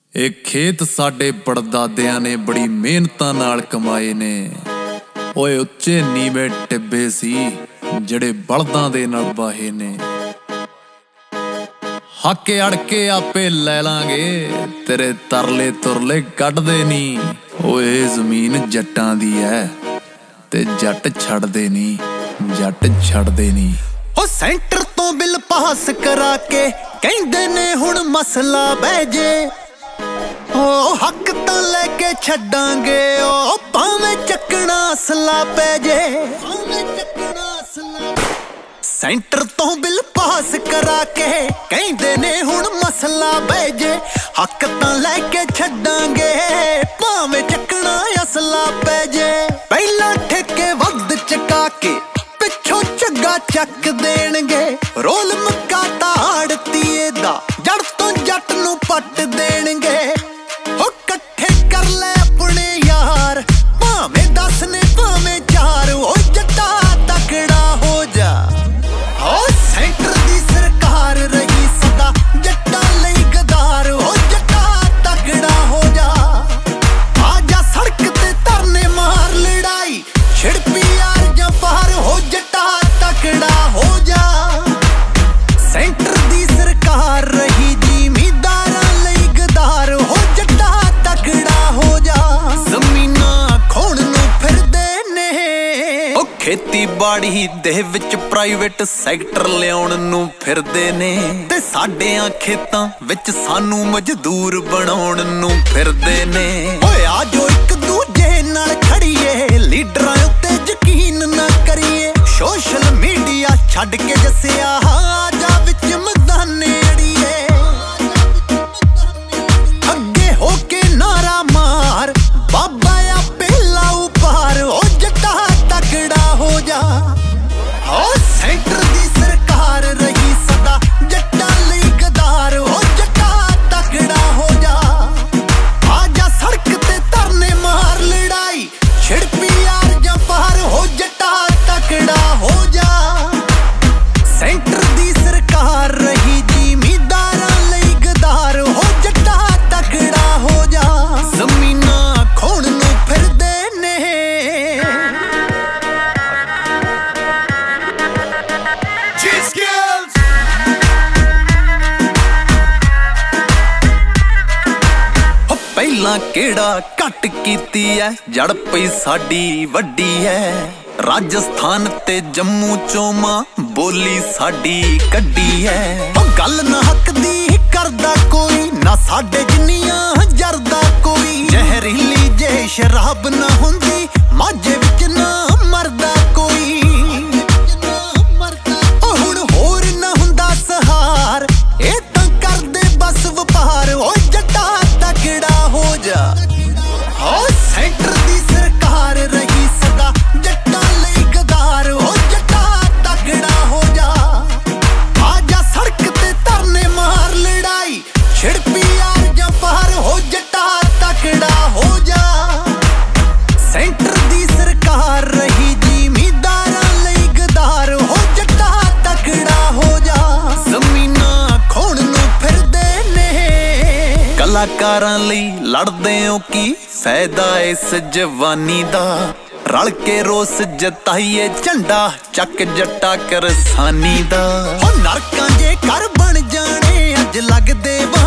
ਇਹ ਖੇਤ ਸਾਡੇ ਪੜਦਾਦਿਆਂ ਨੇ ਬੜੀ ਮਿਹਨਤਾਂ ਨਾਲ ਕਮਾਏ ਨੇ। ਓਏ ਉੱਚੇ ਨੀਵੇਂ ਟਿੱਬੇ ਸੀ ਜਿਹੜੇ ਬਲਦਾਂ ਦੇ ਨਾਲ ਵਾਹੇ ਨੇ। ਹੱਕ ਅੜ ਕੇ ਆਪੇ ਲੈ ਲਾਂਗੇ, ਤੇਰੇ ਤਰਲੇ ਤੁਰਲੇ ਕੱਢਦੇ ਨੀ। ਓਏ ਜ਼ਮੀਨ ਜੱਟਾਂ ਦੀ ਐ ਤੇ ਜੱਟ ਛੱਡਦੇ ਨੀ, ਜੱਟ ਛੱਡਦੇ ਨੀ। ਉਹ ਸੈਂਟਰ ਤੋਂ ਬਿੱਲ ਪਾਸ ਕਰਾ ਕੇ ਕਹਿੰਦੇ ਨੇ ਹੁਣ ਮਸਲਾ ਬਹਿ ਜੇ। ਉਹ ਹੱਕ ਤਾਂ ਲੈ ਕੇ ਛੱਡਾਂਗੇ, ਉਹ ਭਾਵੇਂ ਚੱਕਣਾ ਅਸਲਾ ਪੈ ਜੇ। ਸੈਂਟਰ ਤੋਂ ਬਿੱਲ ਪਾਸ ਕਰਾ ਕੇ ਕਹਿੰਦੇ ਨੇ ਹੁਣ ਮਸਲਾ ਬਹਿ ਜੇ। ਹੱਕ ਤਾਂ ਲੈ ਕੇ ਛੱਡਾਂਗੇ, ਭਾਵੇਂ ਚੱਕਣਾ ਅਸਲਾ ਪੈ ਜੇ। ਪਹਿਲਾਂ ਠੇਕੇ ਵੱਧ ਚਕਾ ਕੇ ਪਿੱਛੋਂ ਝੱਗਾ ਚੱਕ ਦੇਣਗੇ। ਰੋਲ ਮੱਕਾ ਤਾੜਤੀਏ ਦਾ ਜੜ ਤੋਂ ਜੱਟ ਨੂੰ ਪੱਟ ਦੇਣਗੇ। ਉਹ ਇਕੱਠੇ ਕਰ ਲੈ ਆਪਣੇ ਯਾਰ, ਭਾਵੇਂ 10 ਨੇ ਭਾਵੇਂ 4। ਉਹ ਜੱਟਾ ਤਕੜਾ ਹੋ ਜਾ। ਉਹ ਸੈਂਟਰ ਦੀ ਸਰਕਾਰ ਰਹੀ ਸਦਾ ਜੱਟਾਂ ਲਈ ਗਦਾਰ। ਉਹ ਜੱਟਾ ਤਕੜਾ ਹੋ ਜਾ। ਆ ਜਾ ਸੜਕ ਤੇ ਧਰਨੇ ਮਾਰ, ਲੜਾਈ ਛਿੜ ਪੀ ਯਾਰ ਜਾਂ ਪਾਰ। ਹੋ ਜੱਟਾ ਤਕੜਾ ਹੋ ਜਾ। ਸੈਂਟਰ ਦੀ ਸਰਕਾਰ ਰਹੀ ਜ਼ਿਮੀਂਦਾਰਾਂ ਲਈ ਗਦਾਰ। ਹੋ ਜੱਟਾ ਤਕੜਾ ਹੋ ਜਾ। ਜ਼ਮੀਨਾਂ ਖੋਣ ਨੂੰ ਫਿਰਦੇ ਨੇ, ਉਹ ਖੇਤੀਬਾੜੀ ਦੇ ਵਿੱਚ ਪ੍ਰਾਈਵੇਟ ਸੈਕਟਰ ਲਿਆਉਣ ਨੂੰ ਫਿਰਦੇ ਨੇ। ਤੇ ਸਾਡਿਆਂ ਖੇਤਾਂ ਵਿੱਚ ਸਾਨੂੰ ਮਜ਼ਦੂਰ ਬਣਾਉਣ ਨੂੰ ਫਿਰਦੇ ਨੇ। ਓਏ ਆ ਜੋ ਇੱਕ ਦੂਜੇ ਨਾਲ ਖੜੀਏ, ਲੀਡਰਾਂ ਉੱਤੇ ਯਕੀਨ ਨਾ ਕਰੀਏ। ਸੋਸ਼ਲ ਮੀਡੀਆ ਛੱਡ ਕੇ ਜੱਸਿਆ ਆ ਜਾ ਵਿੱਚ ਮੈਦਾਨੇ ਅੜੀਏ। ਅੱਗੇ ਹੋ ਕੇ ਨਾਰਾ ਮਾਰ, ਬਾਬਾ ਆਪੇ ਲਾਊ ਪਾਰ। ਉਹ ਜੱਟਾ ਤਕੜਾ ਹੋ ਜਾ। ਉਹ ਸੈਂਟਰ ਦੀ ਸਰਕਾਰ ਰਹੀ ਸਦਾ ਜੱਟਾਂ ਲਈ ਗਦਾਰ। ਉਹ ਜੱਟਾ ਤਕੜਾ ਹੋ ਜਾ। ਆ ਜਾ ਸੜਕ ਤੇ ਧਰਨੇ ਮਾਰ, ਲੜਾਈ ਛਿੜ ਪੀ ਯਾਰ ਜਾਂ ਪਾਰ। ਹੋ ਜੱਟਾ ਤਕੜਾ ਹੋ ਜਾ। ਸੈਂਟਰ ਦੀ ਸਰਕਾਰ ਰਹੀ ਜ਼ਿਮੀਂਦਾਰਾਂ ਲਈ ਗਦਾਰ। ਹੋ ਜੱਟਾ ਤਕੜਾ ਹੋ ਜਾ। ਜ਼ਮੀਨਾਂ ਖੋਣ ਨੂੰ ਫਿਰਦੇ ਨੇ। ਪਹਿਲਾਂ ਕਿਹੜਾ ਘੱਟ ਕੀਤੀ ਐ, ਜੜ ਪਈ ਸਾਡੀ ਵੱਡੀ ਐ। ਰਾਜਸਥਾਨ ਤੇ ਜੰਮੂ ਚੋਂ ਮਾਂ ਬੋਲੀ ਸਾਡੀ ਕੱਢੀ ਐ। ਉਹ ਗੱਲ ਨਾ ਹੱਕ ਦੀ ਕਰਦਾ ਕੋਈ, ਨਾ ਸਾਡੇ ਜਿੰਨੀਆਂ ਜਰਦਾ ਕੋਈ। ਜ਼ਹਿਰੀਲੀ ਜੇ ਸ਼ਰਾਬ ਨਾ ਹੁੰਦੀ, ਮਾਝੇ ਵਿੱਚ ਨਾ ਮਰਦਾ ਕੋਈ। ਉਹ ਹੁਣ ਹੋਰ ਨਾ ਹੁੰਦਾ ਸਹਾਰ, ਇਹ ਤਾਂ ਕਰਦੇ ਬਸ ਵਪਾਰ। ਉਹ ਜੱਟਾ ਤਕੜਾ ਹੋ ਜਾ। ਉਹ ਸੈਂਟਰ ਦੀ ਸਰਕਾਰ ਰਹੀ ਸਦਾ ਜੱਟਾਂ ਲਈ ਗਦਾਰ। ਉਹ ਜੱਟਾ ਤਕੜਾ ਹੋ ਜਾ। ਆ ਜਾ ਸੜਕ ਤੇ ਧਰਨੇ ਮਾਰ, ਲੜਾਈ ਛਿੜ ਪੀ ਯਾਰ ਜਾਂ ਪਾਰ। ਹੋ ਜੱਟਾ ਤਕੜਾ ਹੋ ਜਾ। ਸੈਂਟਰ ਦੀ ਸਰਕਾਰ ਰਹੀ ਜ਼ਿਮੀਂਦਾਰਾਂ ਲਈ ਗਦਾਰ। ਹੋ ਜੱਟਾ ਤਕੜਾ ਹੋ ਜਾ। ਜ਼ਮੀਨਾਂ ਖੋਣ ਨੂੰ ਫਿਰਦੇ ਨੇ। ਕਲਾਕਾਰਾਂ ਲਈ ਲੜਦੇ ਹੋ ਕੀ ਫਾਇਦਾ ਇਸ ਜਵਾਨੀ ਦਾ। ਰਲ ਕੇ ਰੋਸ ਜਤਾਈਏ, ਝੰਡਾ ਚੱਕ ਜੱਟਾ ਕਿਰਸਾਨੀ ਦਾ। ਉਹ ਨਰਕਾਂ ਜੇ ਘਰ ਬਣ ਜਾਣੇ ਅੱਜ ਲੱਗਦੇ